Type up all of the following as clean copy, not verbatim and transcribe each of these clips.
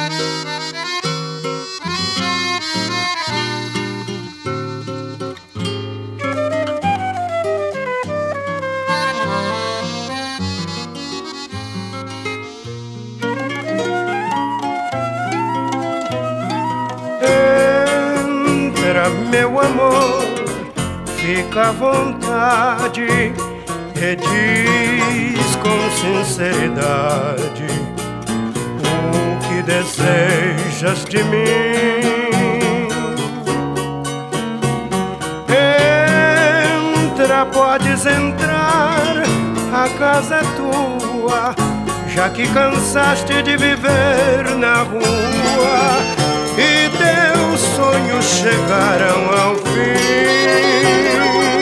Meu amor, fica à vontade e diz com sinceridade o que desejas de mim. Entra, podes entrar, a casa é tua, já que cansaste de viver na rua e teus sonhos chegaram ao fim.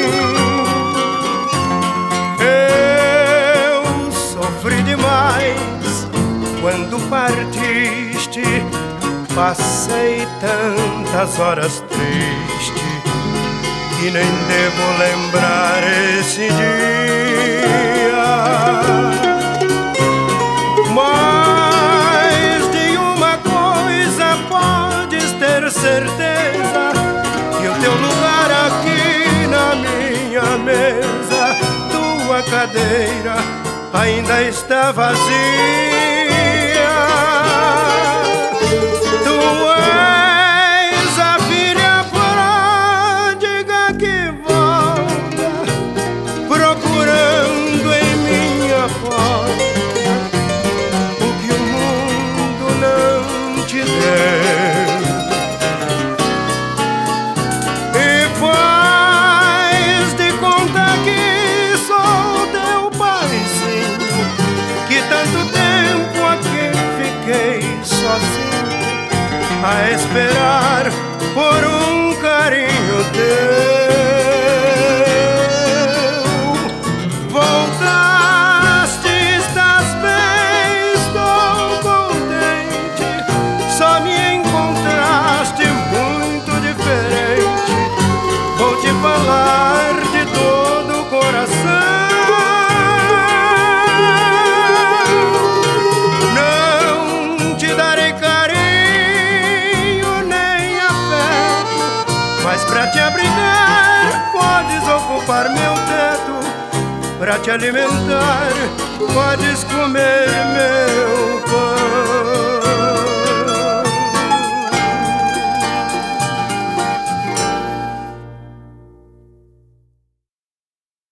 Eu sofri demais quando partiste, passei tantas horas triste que nem devo lembrar esse dia. Mas de uma coisa podes ter certeza, que o teu lugar aqui na minha mesa, tua cadeira ainda está vazia. Tu és a filha pródiga que volta, procurando em minha porta o que o mundo não te deu. E faz de conta que sou teu paizinho, que tanto tempo aqui fiquei sozinho a esperar por um carinho teu. Voltaste, estás bem, estou contente, só me encontraste muito diferente. Vou te falar de todo o coração. Não te darei carinho nem afeto, mas pra te abrigar podes ocupar meu teto, pra te alimentar podes comer meu pão.